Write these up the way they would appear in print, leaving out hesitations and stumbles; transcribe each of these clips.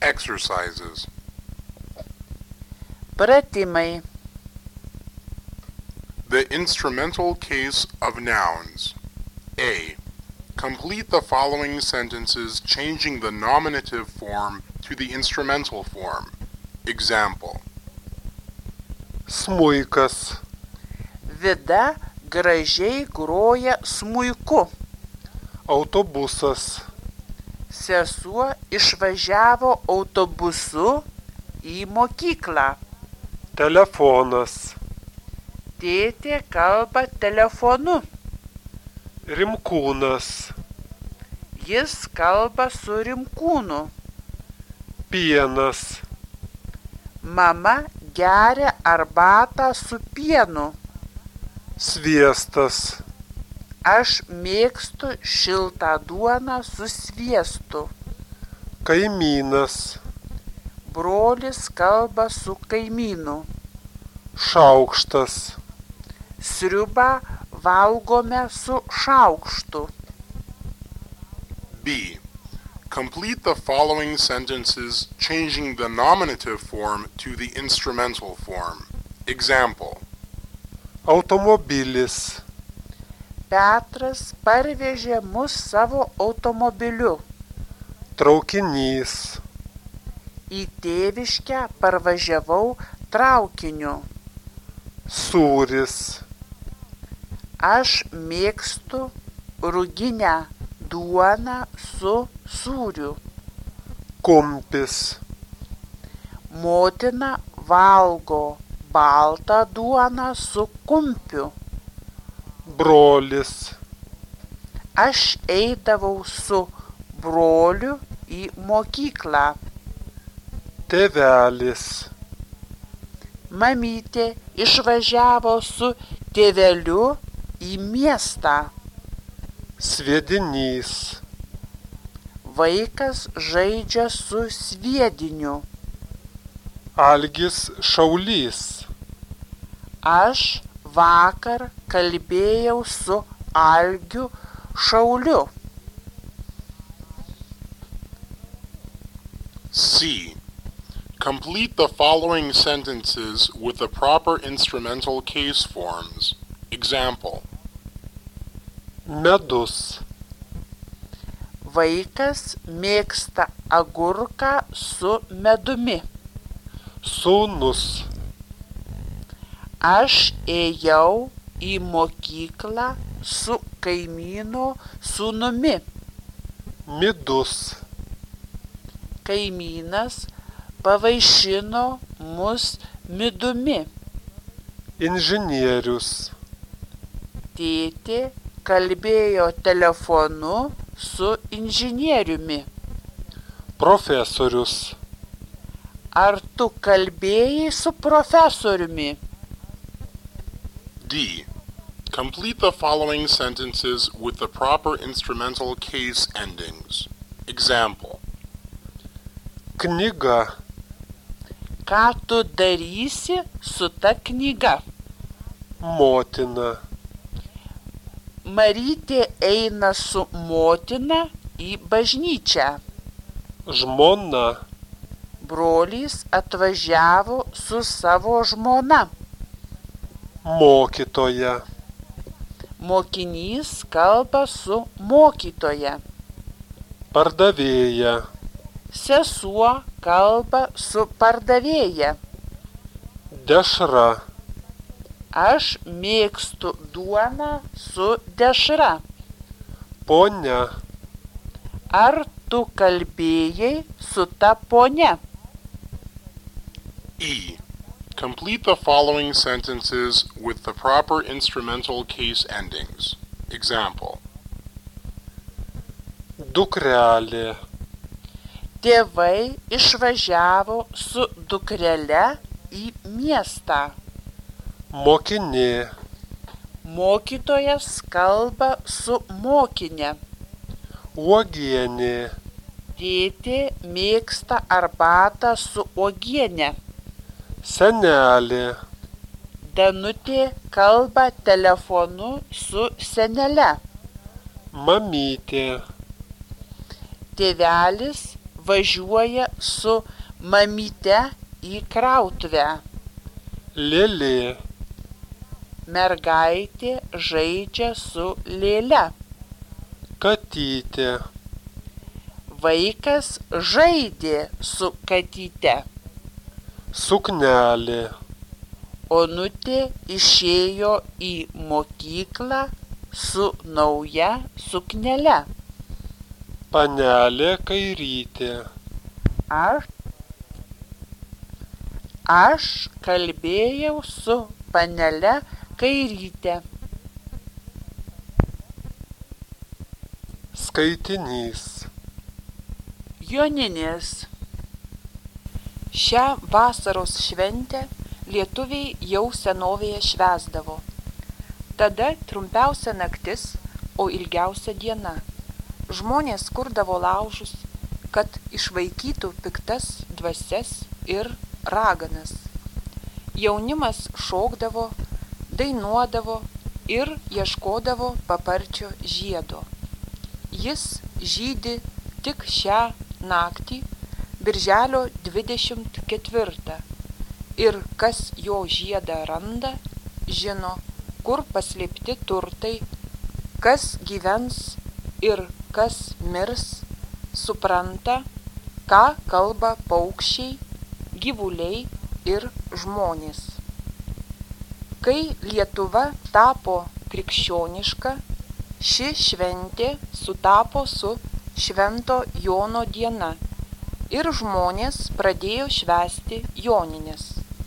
Exercises. Pratimai. The instrumental case of nouns. A. Complete the following sentences changing the nominative form to the instrumental form. Example. Smuikas. Vida gražiai groja smuiku. Autobusas. Sesuo išvažiavo autobusu į mokyklą. Telefonas. Tėtė kalba telefonu. Rimkūnas. Jis kalba su Rimkūnu. Pienas. Mama geria arbatą su pienu. Sviestas. Aš mėgstu šiltą duoną su sviestu. Kaimynas. Brolis kalba su kaimynu. Šaukštas. Sriubą valgome su šaukštu. B. Complete the following sentences changing the nominative form to the instrumental form. Example. Automobilis. Petras parvežė mus savo automobiliu. Traukinys. Į tėviškę parvažiavau traukiniu. Sūris. Aš mėgstu ruginę duoną su sūriu. Kumpis. Motina valgo baltą duoną su kumpiu. Brolis. Aš eidavau su broliu į mokyklą. Tėvelis. Mamytė išvažiavo su tėveliu į miestą. Sviedinys. Vaikas žaidžia su sviediniu. Algis šaulys. Aš vakar kalbėjau su Algiu šauliu. C. Complete the following sentences with the proper instrumental case forms. Example. Medus. Vaikas mėgsta agurką su medumi. Sūnus. Aš ėjau į mokyklą su kaimyno sūnumi. Midus. Kaimynas pavaišino mus midumi. Inžinierius. Tėtė kalbėjo telefonu su inžinieriumi. Profesorius. Ar tu kalbėjai su profesoriumi? D. Complete the following sentences with the proper instrumental case endings. Example. Knyga. Ką tu darysi su ta knyga? Motina. Marytė eina su motina į bažnyčią. Žmona. Brolis atvažiavo su savo žmona. Mokytoja. Mokinys kalba su mokytoja. Pardavėja. Sesuo kalba su pardavėja. Dešra. Aš mėgstu duoną su dešra. Ponia. Ar tu kalbėjai su ta ponia? E. Complete the following sentences with the proper instrumental case endings. Example. Dukrelė. Tėvai išvažiavo su dukrele į miestą. Mokinė. Mokytojas kalba su mokinė. Uogienė. Tėtė mėgsta arbatą su uogiene. Senelė. Danutė kalba telefonu su senele. Mamytė. Tėvelis važiuoja su mamyte į krautuvę. Lėlė. Mergaitė žaidžia su lėle. Katytė. Vaikas žaidė su katyte. Suknelė. Onutė išėjo į mokyklą su nauja suknele. Panelė Kairytė. Aš kalbėjau su panele Kairyte. Skaitinys. Joninės. Šią vasaros šventę lietuviai jau senovėje švęsdavo. Tada trumpiausia naktis, o ilgiausia diena. Žmonės kurdavo laužus, kad išvaikytų piktas dvasias ir raganas. Jaunimas šokdavo, dainuodavo ir ieškodavo paparčio žiedo. Jis žydi tik šią naktį, birželio 24. Ir kas jo žiedą randa, žino, kur paslėpti turtai, kas gyvens ir kas mirs, supranta, ką kalba paukščiai, gyvuliai ir žmonės. Kai Lietuva tapo krikščioniška, ši šventė sutapo su Švento Jono diena ir žmonės pradėjo švęsti jonines.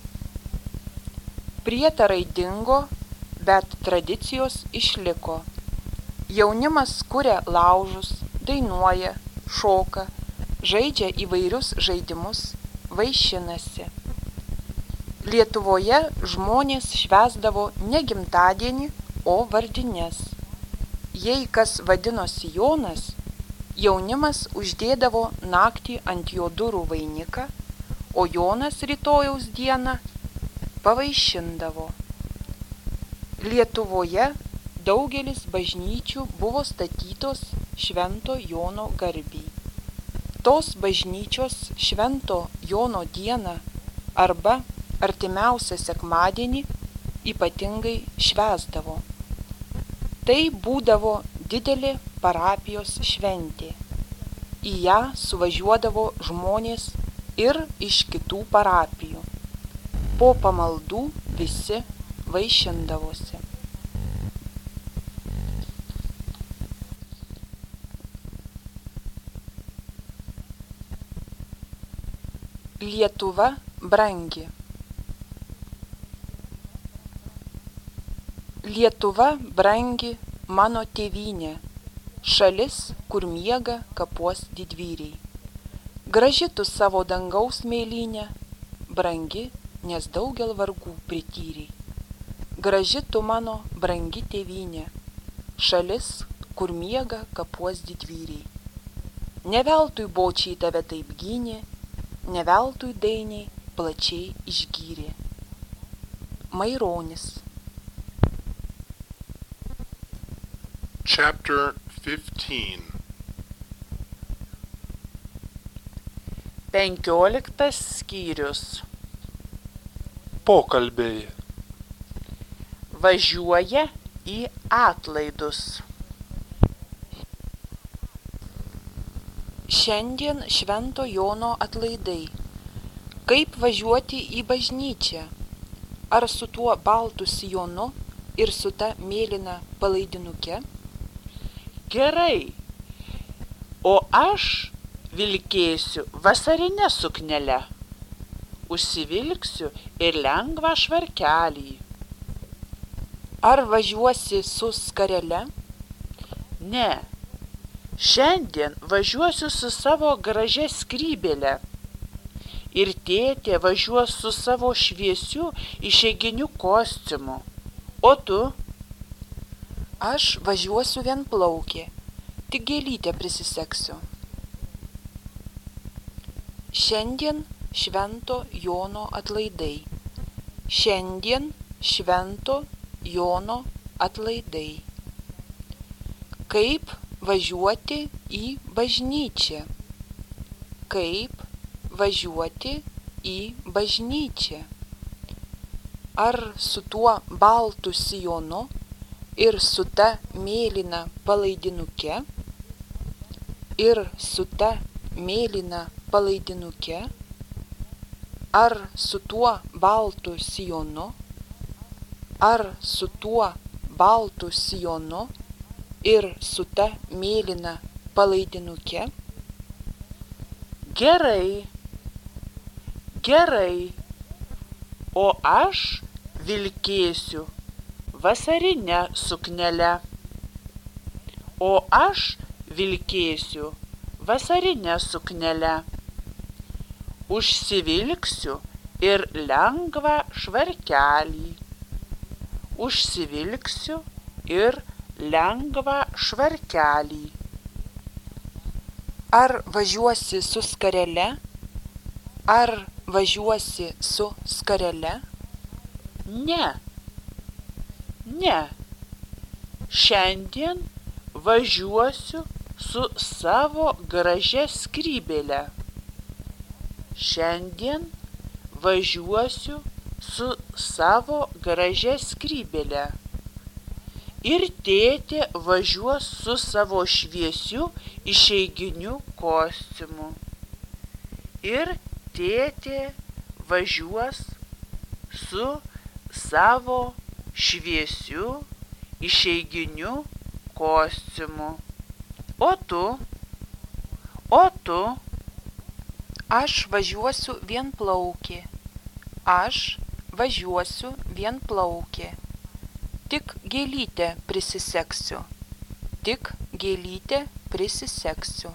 Prietarai dingo, bet tradicijos išliko. Jaunimas kuria laužus, dainuoja, šoka, žaidžia įvairius žaidimus, vaišinasi. Lietuvoje žmonės švęsdavo ne gimtadienį, o vardines. Jei kas vadinosi Jonas, jaunimas uždėdavo naktį ant jo durų vainiką, o Jonas rytojaus dieną pavaišindavo. Lietuvoje daugelis bažnyčių buvo statytos Švento Jono garbei. Tos bažnyčios Švento Jono dieną arba artimiausią sekmadienį ypatingai švęsdavo. Tai būdavo didelė parapijos šventė. Į ją suvažiuodavo žmonės ir iš kitų parapijų. Po pamaldų visi vaišindavosi. Lietuva brangi. Lietuva brangi mano tėvynė, šalis, kur miega kapuos didvyriai. Graži tu savo dangaus mėlynė, brangi, nes daugel vargų prityrei. Graži tu mano brangi tėvynė, šalis, kur miega kapuos didvyriai. Ne veltui bočiai tave taip gynė, ne veltui dainiai plačiai išgyrė. Maironis. Chapter 15. 15 skyrius. Pokalbiai. Važiuoja į atlaidus. Šiandien Švento Jono atlaidai. Kaip važiuoti į bažnyčią? Ar su tuo baltu sijonu ir su ta mėlyna palaidinuke? Gerai, o aš vilkėsiu vasarinę suknelę, užsivilksiu ir lengvą švarkelį. Ar važiuosi su skarele? Ne, šiandien važiuosiu su savo gražia skrybėle. Ir tėtė važiuos su savo šviesiu išeiginiu kostiumu. O tu? Aš važiuosiu vienplaukė, tik gėlytę prisiseksiu. Šiandien Švento Jono atlaidai. Šiandien Švento Jono atlaidai. Kaip važiuoti į bažnyčią? Kaip važiuoti į bažnyčią? Ar su tuo baltu sijonu ir su ta mėlyna palaidinuke? Ir su ta mėlyna palaidinuke? Ar su tuo baltu sijonu? Ar su tuo baltu sijonu ir su ta mėlyna palaidinuke? Gerai, gerai, o aš vilkėsiu vasarinę suknelę. O aš vilkėsiu vasarinę suknelę. Užsivilksiu ir lengvą švarkelį. Užsivilksiu ir lengvą švarkelį. Ar važiuosi su skarele? Ar važiuosi su skarele? Ne. Ne. Šiandien važiuosiu su savo gražia skrybėle. Šiandien važiuosiu su savo gražia skrybėle. Ir tėtė važiuos su savo šviesiu išeiginiu kostiumu. Ir tėtė važiuos su savo šviesiu išeiginiu kostiumu. O tu? O tu? Aš važiuosiu vienplaukė. Aš važiuosiu vienplaukė. Tik gėlytę prisisegsiu. Tik gėlytę prisisegsiu.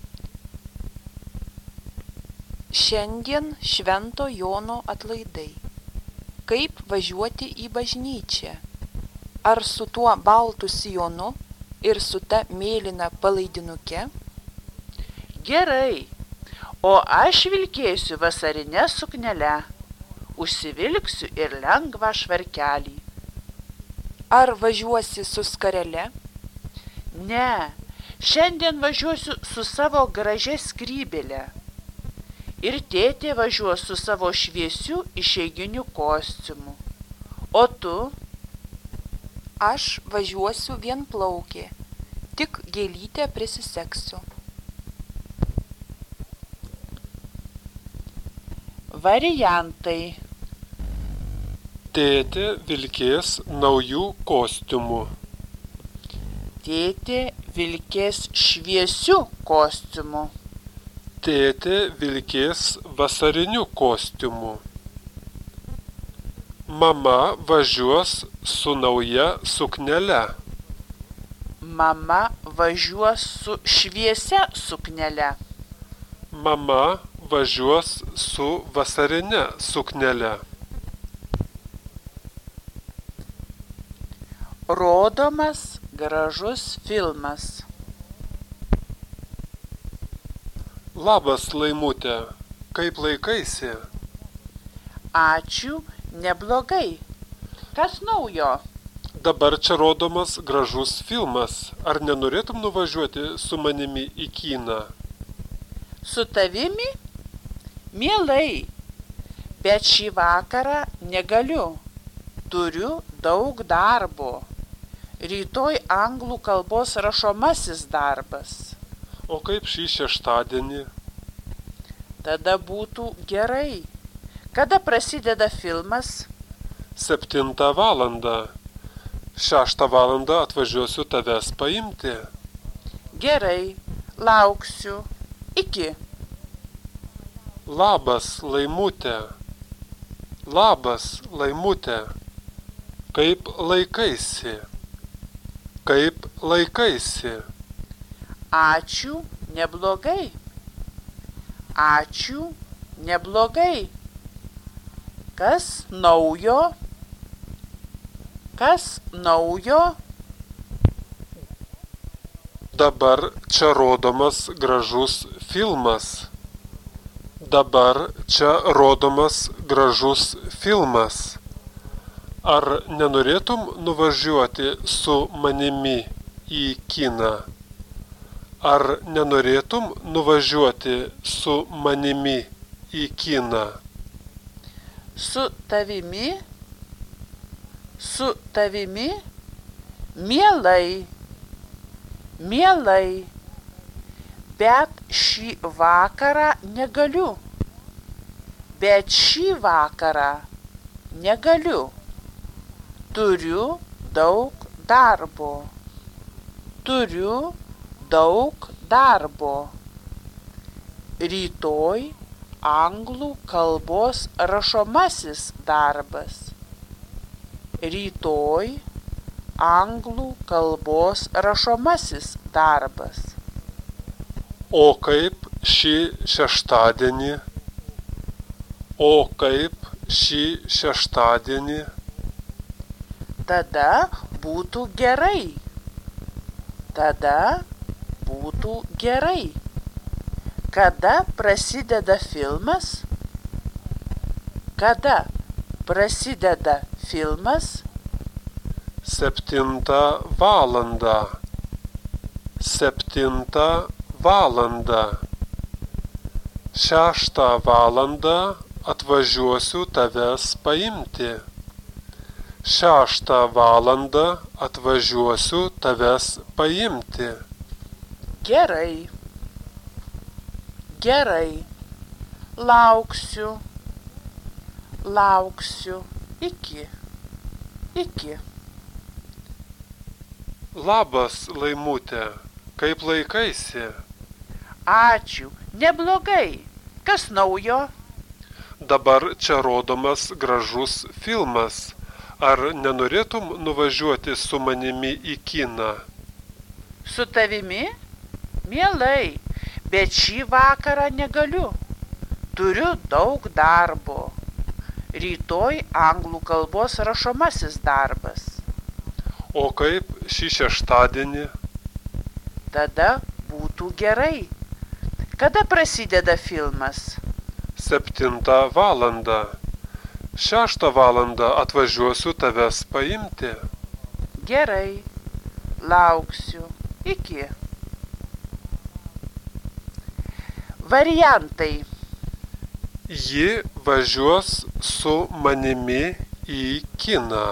Šiandien Švento Jono atlaidai. Kaip važiuoti į bažnyčią? Ar su tuo baltu sijonu ir su ta mėlyna palaidinuke? Gerai, o aš vilkėsiu vasarinę suknelę. Užsivilksiu ir lengvą švarkelį. Ar važiuosi su skarele? Ne, šiandien važiuosiu su savo gražia skrybėle. Ir tėtė važiuos su savo šviesiu išeiginiu kostiumu. O tu? Aš važiuosiu vienplaukė. Tik gėlytę prisisegsiu. Variantai. Tėtė vilkės naujų kostiumų. Tėtė vilkės šviesiu kostiumu. Tėtė vilkės vasariniu kostiumu. Mama važiuos su nauja suknele. Mama važiuos su šviesia suknele. Mama važiuos su vasarine suknele. Rodomas gražus filmas. Labas, Laimute, kaip laikaisi? Ačiū, neblogai. Kas naujo? Dabar čia rodomas gražus filmas. Ar nenorėtum nuvažiuoti su manimi į kiną? Su tavimi? Mielai, bet šį vakarą negaliu. Turiu daug darbo. Rytoj anglų kalbos rašomasis darbas. O kaip šį šeštadienį? Tada būtų gerai. Kada prasideda filmas? 7 valandą. 6 valandą atvažiuosiu tavęs paimti. Gerai, lauksiu. Iki. Labas, Laimute. Labas, Laimute. Kaip laikaisi? Kaip laikaisi? Ačiū, neblogai. Ačiū, neblogai. Kas naujo? Kas naujo? Dabar čia rodomas gražus filmas. Dabar čia rodomas gražus filmas. Ar nenorėtum nuvažiuoti su manimi į kiną? Ar nenorėtum nuvažiuoti su manimi į kiną? Su tavimi? Su tavimi? Mielai. Mielai. Bet šį vakarą negaliu. Bet šį vakarą negaliu. Turiu daug darbo. Turiu daug darbo. Rytoj anglų kalbos rašomasis darbas. Rytoj anglų kalbos rašomasis darbas. O kaip šį šeštadienį? O kaip šį šeštadienį? Tada būtų gerai. Tada būtų gerai. Kada prasideda filmas? Kada prasideda filmas? 7 valandą. 7 valandą. 6 valandą atvažiuosiu tavęs paimti. 6 valandą atvažiuosiu tavęs paimti. Gerai. Gerai. Lauksiu. Lauksiu. Iki. Iki. Labas, Laimutė, kaip laikaisi? Ačiū. Neblogai. Kas naujo? Dabar čia rodomas gražus filmas. Ar nenorėtum nuvažiuoti su manimi į kiną? Su tavimi? Mielai, bet šį vakarą negaliu. Turiu daug darbo. Rytoj anglų kalbos rašomasis darbas. O kaip šį šeštadienį? Tada būtų gerai. Kada prasideda filmas? 7 valandą. 6 valandą atvažiuosiu tavęs paimti. Gerai. Lauksiu. Iki. Variantai. Ji važiuos su manimi į kiną.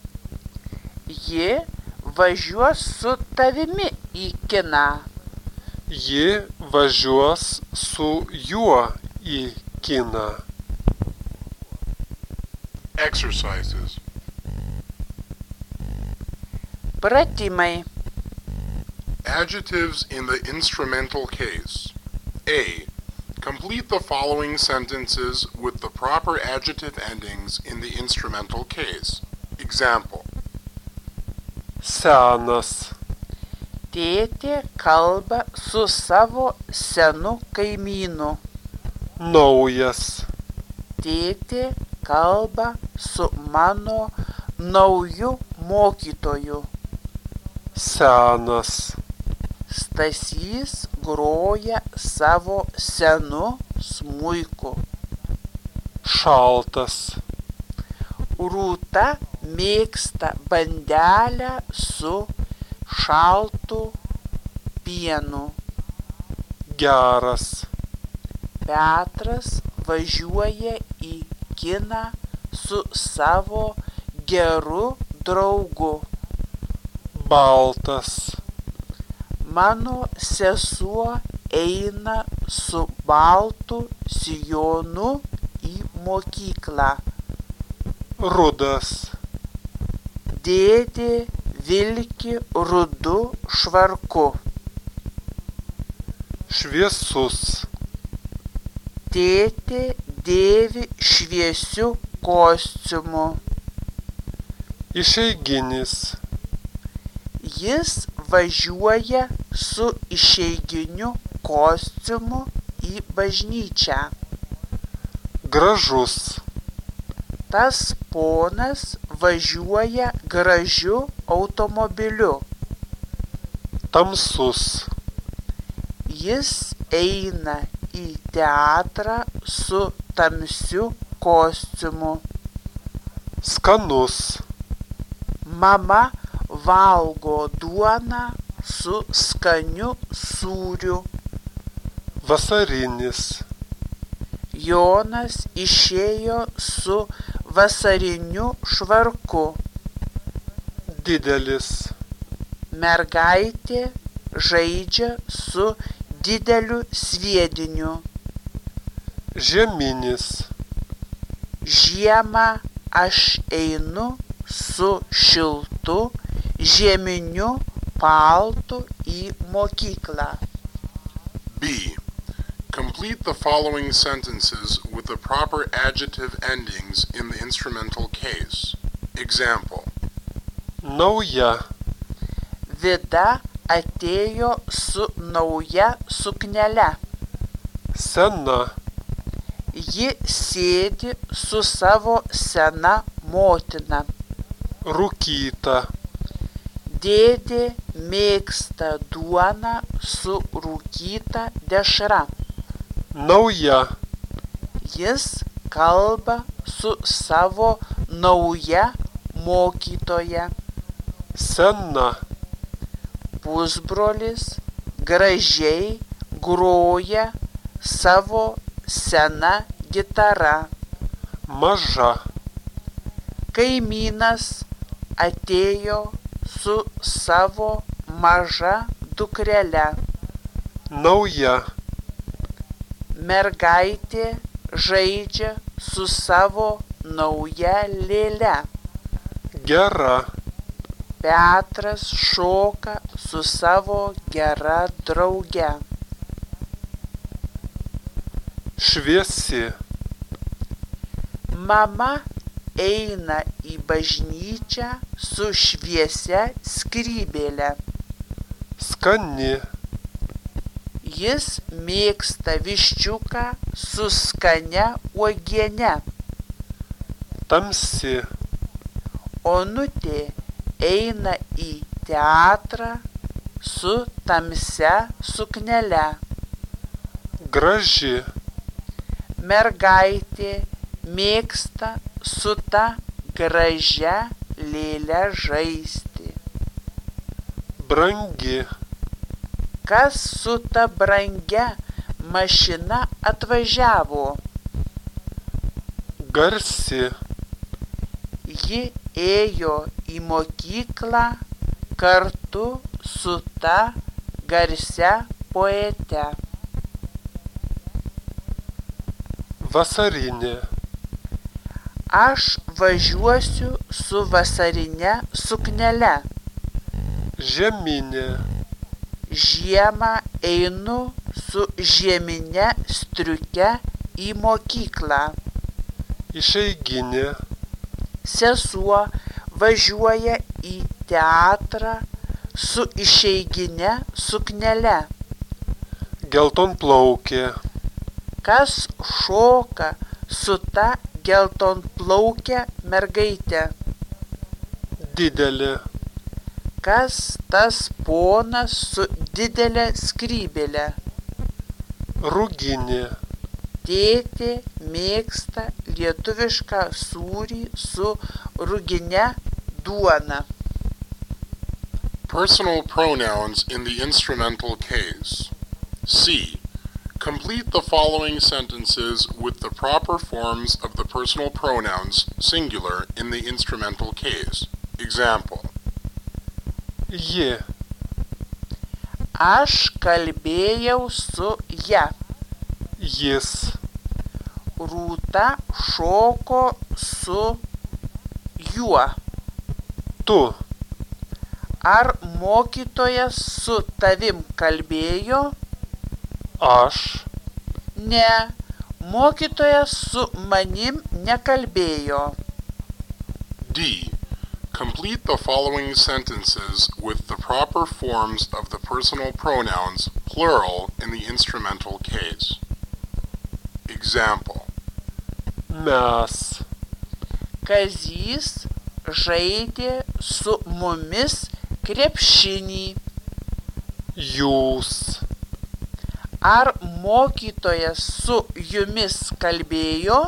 Ji važiuos su tavimi į kiną. Ji važiuos su juo į kiną. Exercises. Pratimai. Adjectives in the instrumental case. A. Complete the following sentences with the proper adjective endings in the instrumental case. Example. Senas. Tėtė kalba su savo senu kaimynu. Naujas. Tėtė kalba su mano nauju mokytoju. Senas. Stasys groja savo senu smuiku. Šaltas. Rūta mėgsta bandelę su šaltu pienu. Geras. Petras važiuoja į kiną su savo geru draugu. Baltas. Mano sesuo eina su baltu sijonu į mokyklą. Rudas. Dėdė vilki rudu švarku. Šviesus. Tėtė dėvi šviesiu kostiumu. Išeiginis. Jis važiuoja su išeiginiu kostiumu į bažnyčią. Gražus. Tas ponas važiuoja gražiu automobiliu. Tamsus. Jis eina į teatrą su tamsiu kostiumu. Skanus. Mama valgo duoną su skaniu sūriu. Vasarinis. Jonas išėjo su vasariniu švarku. Didelis. Mergaitė žaidžia su dideliu sviediniu. Žieminis. Žiemą aš einu su šiltu žieminiu paltu į mokyklą. B. Complete the following sentences with the proper adjective endings in the instrumental case. Example. Nauja. Vida atėjo su nauja suknele. Sena. Ji sėdi su savo sena motina. Rūkyta. Dėdė mėgsta duoną su rūkyta dešra. Nauja. Jis kalba su savo nauja mokytoja. Sena. Pusbrolis gražiai groja savo sena gitara. Maža. Kaimynas atėjo su savo maža dukrele. Nauja. Mergaitė žaidžia su savo nauja lėle. Gera. Petras šoka su savo gera drauge. Šviesi. Mama eina į bažnyčią su šviesia skrybėle. Skani. Jis mėgsta viščiuką su skania uogiene. Tamsi. Onutė eina į teatrą su tamsia suknele. Graži. Mergaitė mėgsta su ta gražia lėle žaisti. Brangi. Kas su ta brangia mašina atvažiavo? Garsi. Ji ėjo į mokyklą kartu su ta garsia poete. Vasarinė. Aš važiuosiu su vasarine suknele. Žieminė. Žiemą einu su žiemine striuke į mokyklą. Išeiginė. Sesuo važiuoja į teatrą su išeigine suknele. Geltonplaukė. Kas šoka su ta geltonplauke mergaitė? Didelė. Kas tas ponas su didelė skrybėle? Ruginė. Tėtė mėgsta lietuvišką sūrį su rugine duona. Personal pronouns in the instrumental case. C. Complete the following sentences with the proper forms of the personal pronouns, singular, in the instrumental case. Example. Ji. Aš kalbėjau su ja. Jis. Rūta šoko su juo. Tu. Ar mokytojas su tavim kalbėjo? Aš. Ne, mokytojas su manim nekalbėjo. D. Complete the following sentences with the proper forms of the personal pronouns, plural, in the instrumental case. Example. Mes. Kazys žaidė su mumis krepšinį. Jūs. Ar mokytojas su jumis kalbėjo?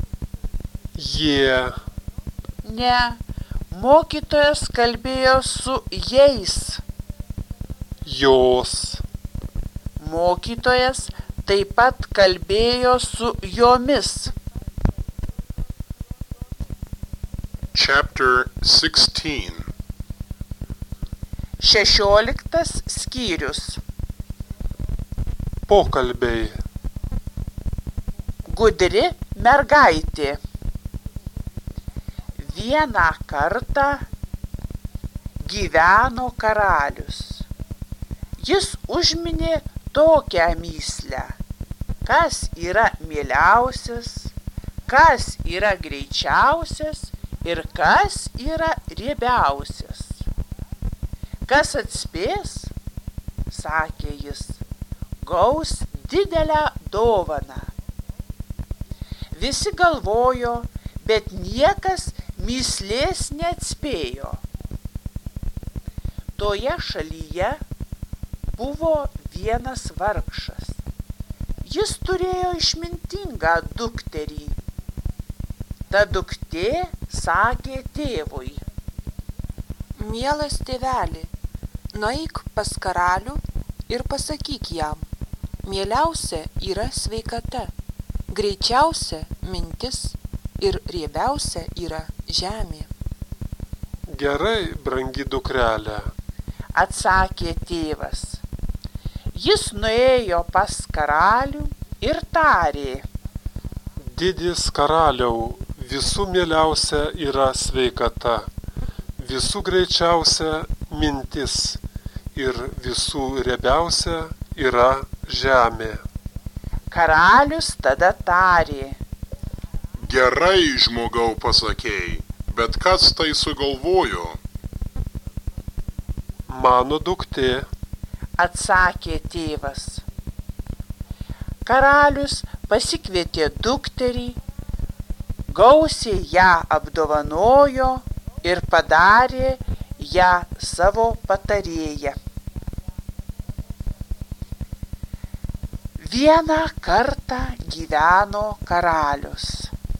Jie. Ne, mokytojas kalbėjo su jais. jos. Mokytojas taip pat kalbėjo su jomis. Chapter 16. 16 skyrius. Pokalbiai. Gudri mergaitė. Vieną kartą gyveno karalius. Jis užminė tokią mįslę, kas yra mieliausias, kas yra greičiausias ir kas yra riebiausias. Kas atspės, sakė jis, gaus didelę dovaną. Visi galvojo, bet niekas mįslės neatspėjo. Toje šalyje buvo vienas vargšas. Jis turėjo išmintingą dukterį. Ta duktė sakė tėvui: Mielas tėveli, nueik pas karalių ir pasakyk jam, mieliausia yra sveikata, greičiausia mintis ir riebiausia yra žemė. Gerai, brangi dukrelė, atsakė tėvas. Jis nuėjo pas karalių ir tarė: didis karaliau, visų mieliausia yra sveikata, visų greičiausia mintis ir visų riebiausia yra žemė. Karalius tada tarė: Gerai, žmogau, pasakei, bet kas tai sugalvojo? Mano duktė. Atsakė tėvas. Karalius pasikvietė dukterį, gausiai ją apdovanojo ir padarė ją savo patarėja. Vieną kartą gyveno karalius.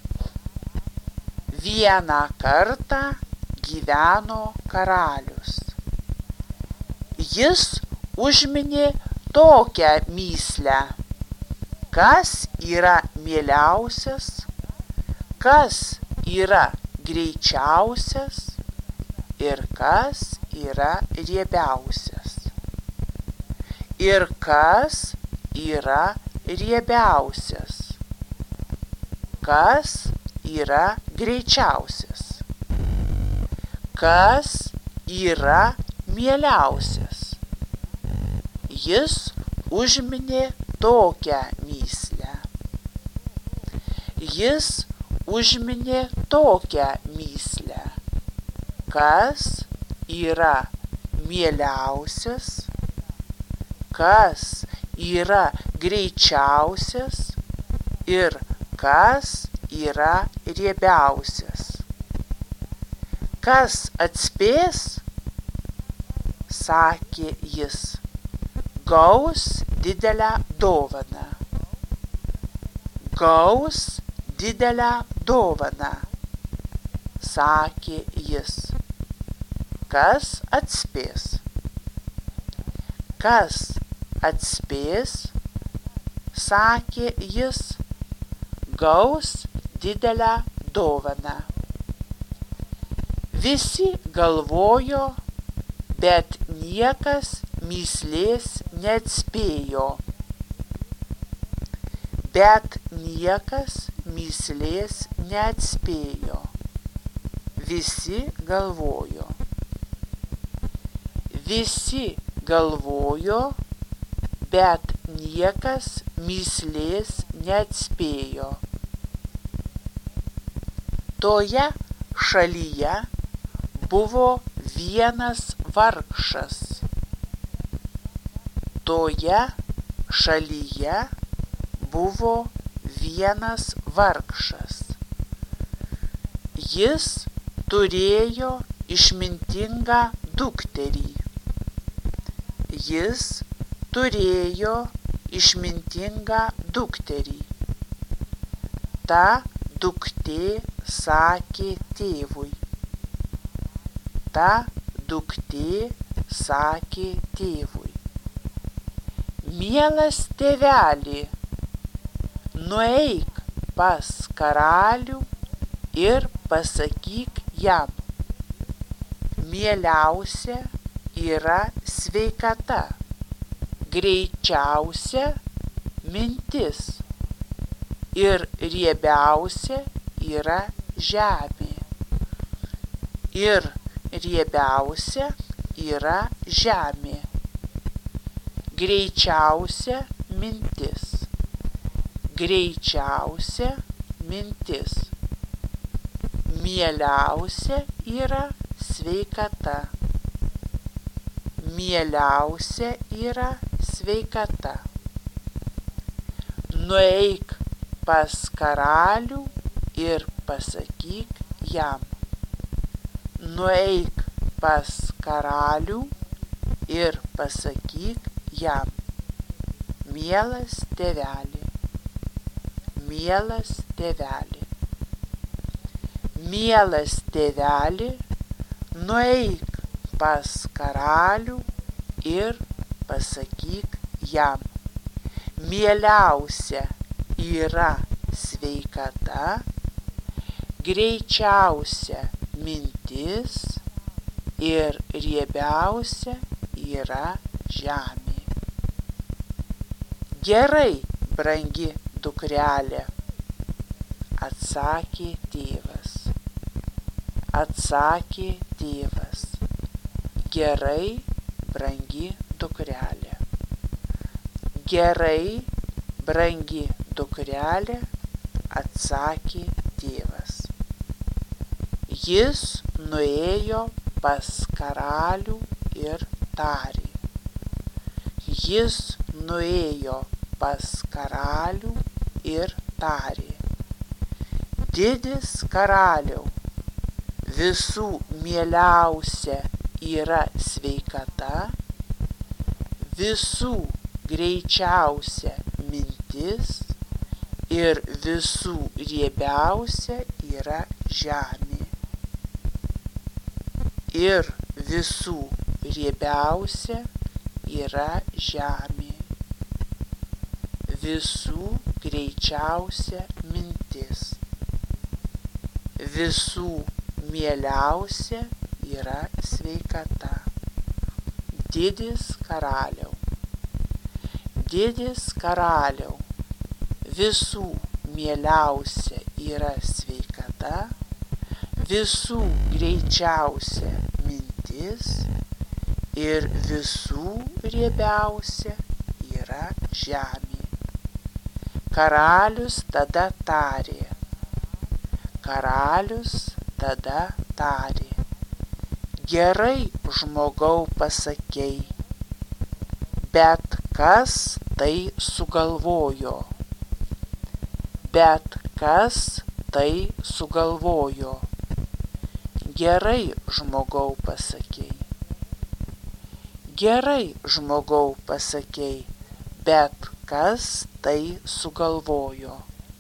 Vieną kartą gyveno karalius. Jis užminė tokią mįslę, kas yra mieliausias, kas yra greičiausias ir kas yra riebiausias. Ir kas yra riebiausias, kas yra greičiausias, kas yra mieliausias. Jis užminė tokią mįslę. Jis užminė tokią mįslę, kas yra mieliausias, kas yra greičiausias ir kas yra riebiausias. Kas atspės, sakė jis, gaus didelę dovaną. Gaus didelę dovaną, sakė jis. Kas atspės? Kas atspės, sakė jis, gaus didelę dovaną. Visi galvojo, bet niekas mįslės neatspėjo. Bet niekas mįslės neatspėjo. Visi galvojo. Visi galvojo, bet niekas mįslės neatspėjo. Toje šalyje buvo vienas vargšas. Toje šalyje buvo vienas vargšas. Jis turėjo išmintingą dukterį. Jis turėjo išmintingą dukterį. Ta duktė sakė tėvui. Ta duktė sakė tėvui: Mielas tėveli, nueik pas karalių ir pasakyk jam, mieliausia yra sveikata, greičiausia mintis ir riebiausia yra žemė. Ir riebiausia yra žemė. Greičiausia mintis. Greičiausia mintis. Mieliausia yra sveikata. Mieliausia yra sveikata. Nueik pas karalių ir pasakyk jam. Nueik pas karalių ir pasakyk jam. Mielas tėveli, mielas tėveli. Mielas tėveli, nueik pas karalių ir pasakyk jam. Mieliausia yra sveikata, greičiausia mintis ir riebiausia yra žemė. Gerai, brangi dukrelė, atsakė tėvas. Atsakė tėvas. Gerai, brangi dukrelė. Gerai, brangi dukrelė, atsakė tėvas. Jis nuėjo pas karalių ir tarė. Jis nuėjo pas karalių ir tarė. Didis karaliau, visų mieliausia yra sveikata, visų greičiausia mintis ir visų riebiausia yra žemė. Ir visų riebiausia yra žemė. Visų greičiausia mintis. Visų mieliausia yra sveikata. Didis karaliau. Didis karaliau, visų mieliausia yra sveikata, visų greičiausia mintis ir visų riebiausia yra žemė. Karalius tada tarė. Karalius tada tarė. Gerai, žmogau, pasakei, bet kas tai sugalvojo? Bet kas tai sugalvojo? Gerai, žmogau, pasakei. Gerai, žmogau, pasakei, bet kas tai sugalvojo?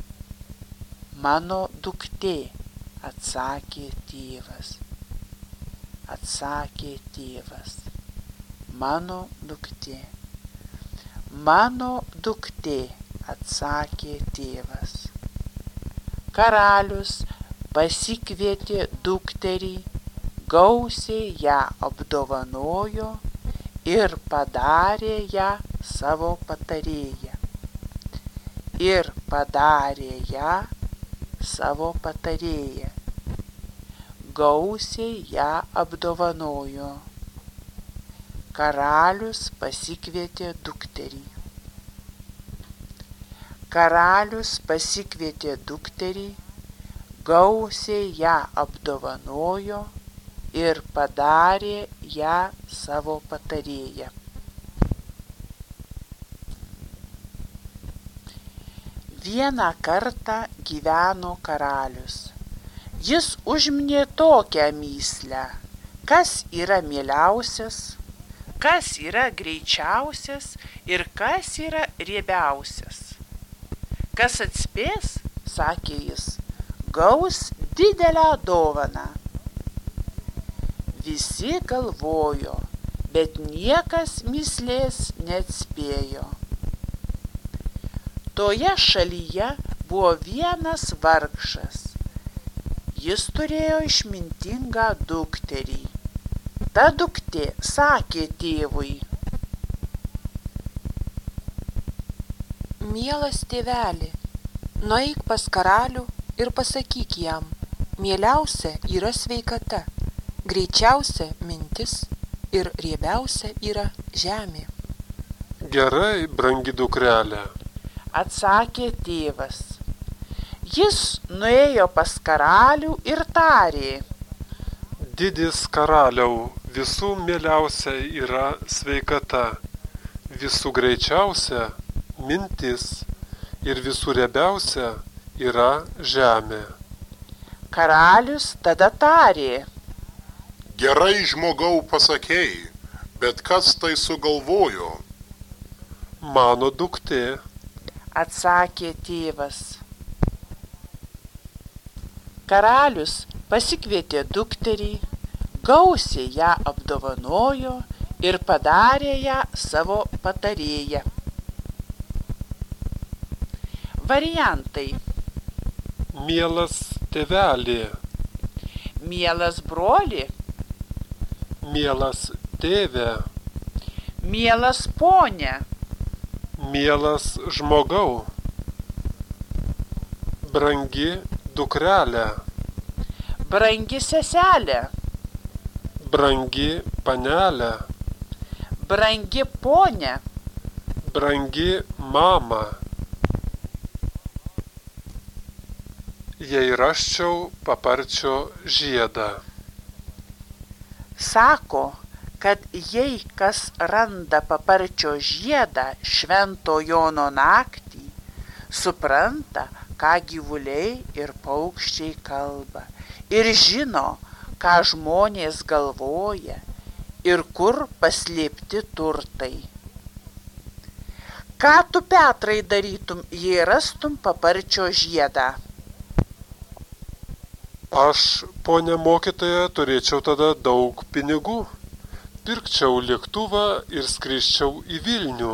Mano duktė, atsakė tėvas. Atsakė tėvas. Mano duktė. Mano duktė, atsakė tėvas. Karalius pasikvietė dukterį, gausiai ją apdovanojo ir padarė ją savo patarėją. Ir padarė ją savo patarėją. Gausiai ją apdovanojo. Karalius pasikvietė dukterį. Karalius pasikvietė dukterį, gausiai ją apdovanojo ir padarė ją savo patarėją. Vieną kartą gyveno karalius. Jis užminė tokią mįslę, kas yra mieliausias, kas yra greičiausias ir kas yra riebiausias. Kas atspės, sakė jis, gaus didelę dovaną. Visi galvojo, bet niekas mįslės neatspėjo. Toje šalyje buvo vienas vargšas. Jis turėjo išmintingą dukterį. Ta duktė sakė tėvui: Mielas tėveli, nueik pas karalių ir pasakyk jam, mieliausia yra sveikata, greičiausia mintis ir riebiausia yra žemė. Gerai, brangi dukrelė. Atsakė tėvas. Jis nuėjo pas karalių ir tarė: Didis karaliau, visų mieliausia yra sveikata, visų greičiausia mintis ir visų riebiausia yra žemė. Karalius tada tarė: Gerai, žmogau, pasakei, bet kas tai sugalvojo? Mano duktė. Atsakė tėvas. Karalius pasikvietė dukterį, gausiai ją apdovanojo ir padarė ją savo patarėją. Variantai: Mielas tėvelį, mielas broli, mielas tėve, mielas ponė, mielas žmogau, brangi dukrelė, brangi seselė, brangi panelė, brangi ponė, brangi mama. Jei rasčiau paparčio žiedą. Sako, kad jei kas randa paparčio žiedą Švento Jono naktį, supranta, ką gyvuliai ir paukščiai kalba, ir žino, ką žmonės galvoja ir kur paslėpti turtai. Ką tu, Petrai, darytum, jei rastum paparčio žiedą? Aš, ponė mokytoja, turėčiau tada daug pinigų. Pirkčiau lėktuvą ir skriščiau į Vilnių.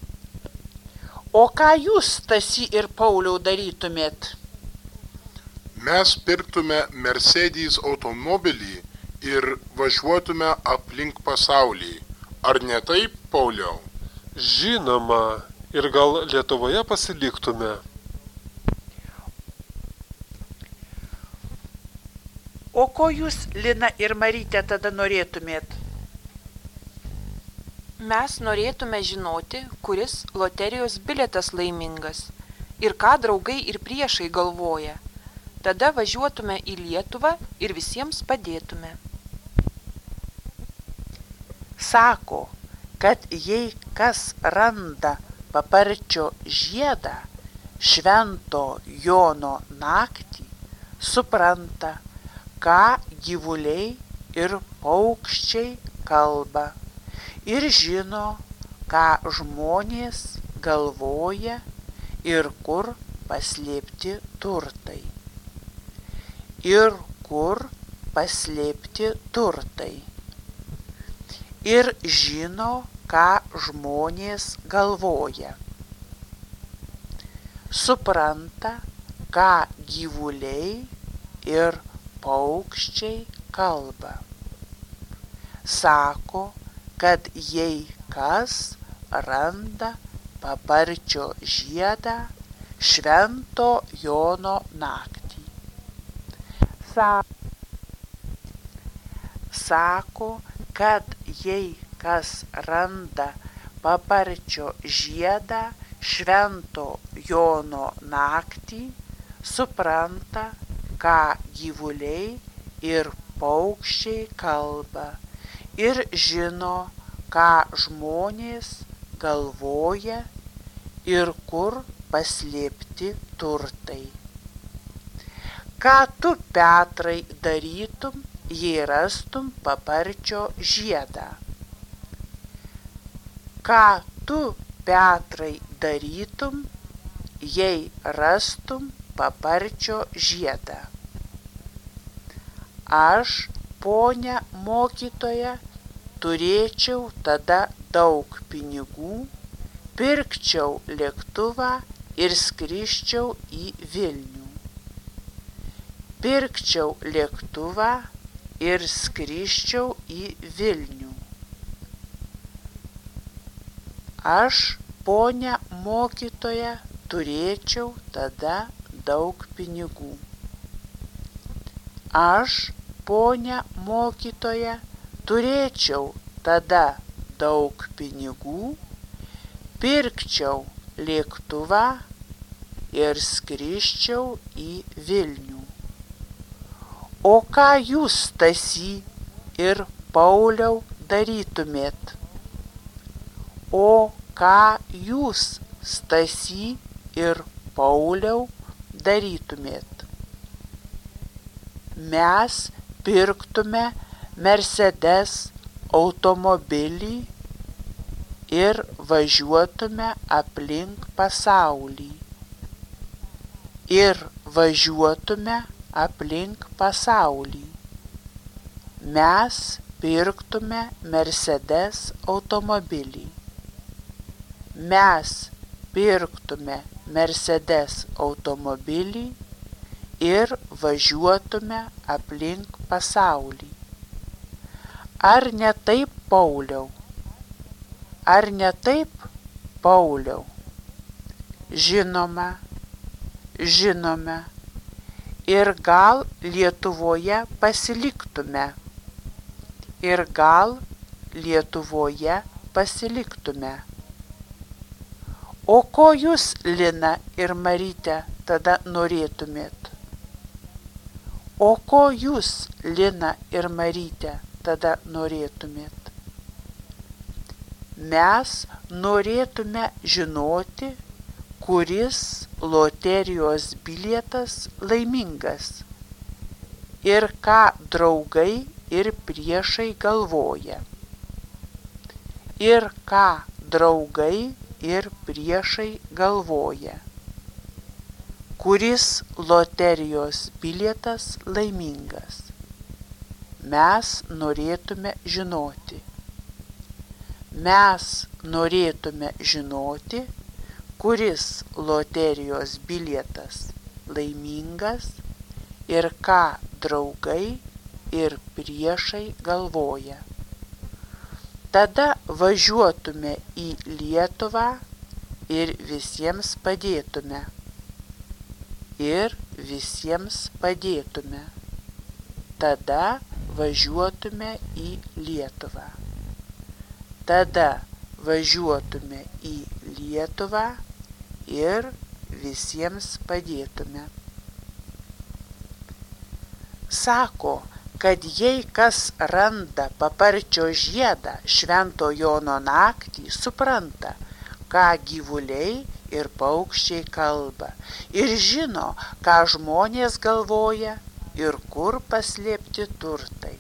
O ką jūs, Stasy ir Pauliau, darytumėt? Mes pirktume Mercedes automobilį ir važiuotume aplink pasaulį. Ar ne taip, Pauliau? Žinoma, ir gal Lietuvoje pasiliktume. O ko jūs, Lina ir Marytė, tada norėtumėt? Mes norėtume žinoti, kuris loterijos bilietas laimingas ir ką draugai ir priešai galvoja. Tada važiuotume į Lietuvą ir visiems padėtume. Sako, kad jei kas randa paparčio žiedą Švento Jono naktį, supranta, ką gyvuliai ir paukščiai kalba, ir žino, ką žmonės galvoja ir kur paslėpti turtai. Ir kur paslėpti turtai. Ir žino, ką žmonės galvoja. Supranta, ką gyvuliai ir paukščiai kalba. Sako, kad jei kas randa paparčio žiedą Švento Jono naktį. Sako, kad jei kas randa paparčio žiedą Švento Jono naktį, supranta, ką gyvuliai ir paukščiai kalba, ir žino, ką žmonės galvoja ir kur paslėpti turtai. Ką tu, Petrai, darytum, jei rastum paparčio žiedą? Ką tu, Petrai, darytum, jei rastum paparčio žiedą? Aš, ponia mokytoja, turėčiau tada daug pinigų, pirkčiau lėktuvą ir skrisčiau į Vilnių. Pirkčiau lėktuvą ir skrisčiau į Vilnių. Aš, ponia mokytoja, turėčiau tada daug pinigų. Aš, ponia mokytoja, turėčiau tada daug pinigų, pirkčiau lėktuvą ir skrisčiau į Vilnių. O ką jūs, Stasy ir Pauliau, darytumėt? O ką jūs, Stasy ir Pauliau, darytumėt? Mes pirktume Mercedes automobilį ir važiuotume aplink pasaulį. Mes pirktume Mercedes automobilį. Mes pirktume Mercedes automobilį ir važiuotume aplink pasaulį. Ar ne taip, Pauliau? Ar ne taip, Pauliau? Žinoma. Ir gal Lietuvoje pasiliktume. O ko jūs, Lina ir Maryte, tada norėtumėt? Mes norėtume žinoti, kuris loterijos bilietas laimingas ir ką draugai ir priešai galvoja. Kuris loterijos bilietas laimingas. Mes norėtume žinoti, kuris loterijos bilietas laimingas ir ką draugai ir priešai galvoja. Tada važiuotume į Lietuvą ir visiems padėtume. Tada važiuotume į Lietuvą ir visiems padėtume. Sako, kad jei kas randa paparčio žiedą Švento Jono naktį, supranta, ką gyvuliai ir paukščiai kalba, ir žino, ką žmonės galvoja ir kur paslėpti turtai.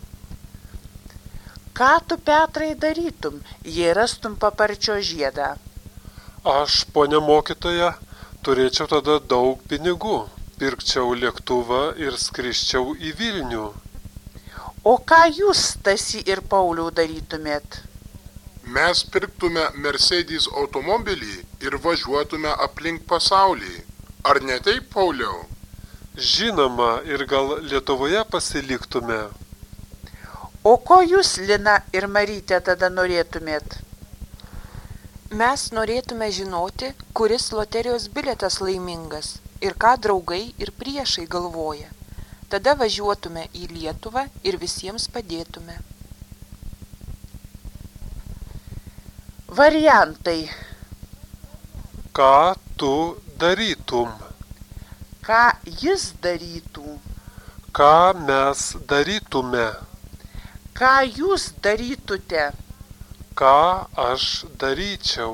Ką tu, Petrai, darytum, jei rastum paparčio žiedą? Aš, ponia mokytoja, turėčiau tada daug pinigų, pirkčiau lėktuvą ir skrisčiau į Vilnių. O ką jūs, Stasy ir Pauliau, darytumėt? Mes pirktume Mercedes automobilį ir važiuotume aplink pasaulį. Ar ne taip, Pauliau? Žinoma, ir gal Lietuvoje pasiliktume. O ko jūs, Lina ir Maryte, tada norėtumėt? Mes norėtume žinoti, kuris loterijos bilietas laimingas ir ką draugai ir priešai galvoja. Tada važiuotume į Lietuvą ir visiems padėtume. Variantai. Ką tu darytum? Ką jis darytų? Ką mes darytume? Ką jūs darytute? Ką aš daryčiau?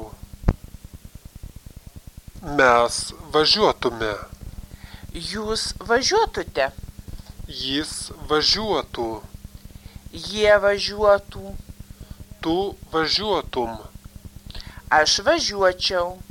Mes važiuotume. Jūs važiuotute. Jis važiuotų. Jie važiuotų. Tu važiuotum. Aš važiuočiau.